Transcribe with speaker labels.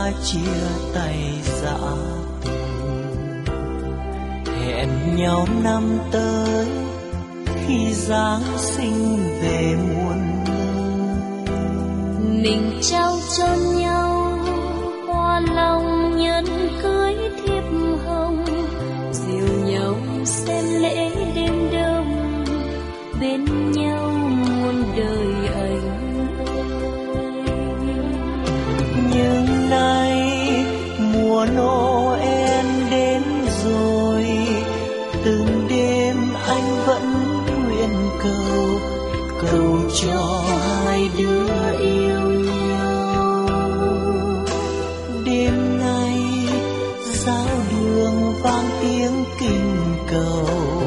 Speaker 1: ta chia tay dã từ. Hẹn nhau năm tới khi Giáng sinh về muôn nơi.
Speaker 2: Mình trao cho nhau hoa lòng nhân cưới thiệp hồng, dìu nhau xem lễ đêm đông, bên nhau muôn đời anh ơi.
Speaker 1: Nhưng nay mùa Noel đến rồi, từng đêm anh vẫn nguyện cầu, cầu cho hai đứa yêu nhau. Đêm nay giao đường vang tiếng kinh cầu,